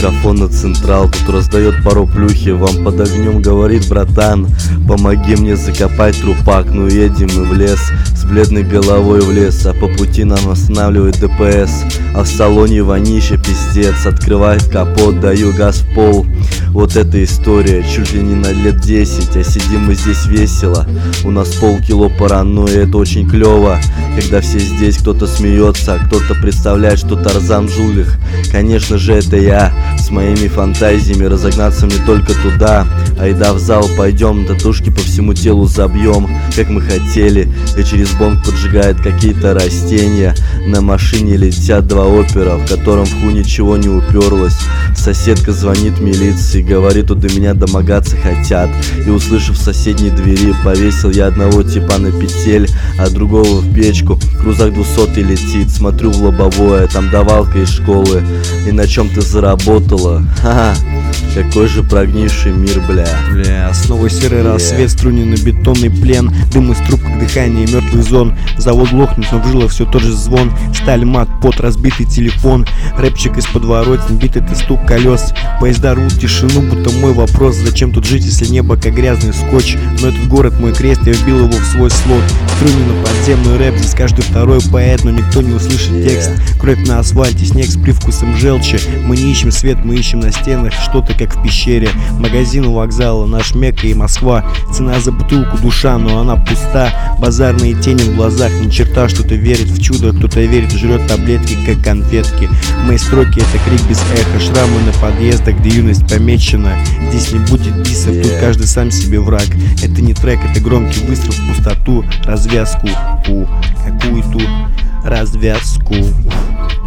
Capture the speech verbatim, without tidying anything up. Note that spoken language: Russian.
микрофон на централ, тут раздает пару плюхи, вам под огнем говорит: братан, помоги мне закопать трупак. Ну едем мы в лес, с бледной головой в лес, а по пути нам останавливает ДПС. А в салоне вонище пиздец, открывает капот, даю газ в пол. Вот эта история, чуть ли не на лет десять, а сидим мы здесь весело. У нас полкило паранойи, это очень клево, когда все здесь, кто-то смеется, а кто-то представляет, что Тарзан жулих. Конечно же это я, с моими фантазиями, разогнаться мне только туда. Айда в зал, пойдем, татушки по всему телу забьем, как мы хотели. И через бонг поджигает какие-то растения. На машине летят два опера, в котором в ху ничего не уперлось. Соседка звонит милиции, говорит, тут до меня домогаться хотят. И услышав в соседней двери, повесил я одного типа на петель, а другого в печку. Крузак двухсотый летит, смотрю в лобовое, там давалка из школы. И на чем ты заработала? Ха-ха, какой же прогнивший мир, бля. Бля, снова серый yeah. рассвет, струненный бетонный плен, дым из труб, как дыхание мертвых зон. Завод глохнет, но в жилах все тот же звон. Сталь, мат, пот, разбитый телефон. Рэпчик из подворотен, бит это стук колес. Поезда рвут тишину, будто мой вопрос: зачем тут жить, если небо как грязный скотч? Но этот город мой крест, я вбил его в свой слот. Струненный подземный рэп, здесь каждый второй поэт, но никто не услышит yeah. текст. Кровь на асфальте, снег с привкусом желчи. Мы не ищем свет, мы ищем на стенах что-то, как в пещере. Магазин у вокзала, наш Мекка и Москва. Цена за бутылку душа, но она пуста. Базарные тени в глазах, ни черта. Что-то верит в чудо, кто-то верит, жрет таблетки, как конфетки. Мои строки — это крик без эха, шрамы на подъездах, где юность помечена. Здесь не будет бисов, yeah. тут каждый сам себе враг. Это не трек, это громкий выстрел в пустоту. Развязку, у, какую-то развязку.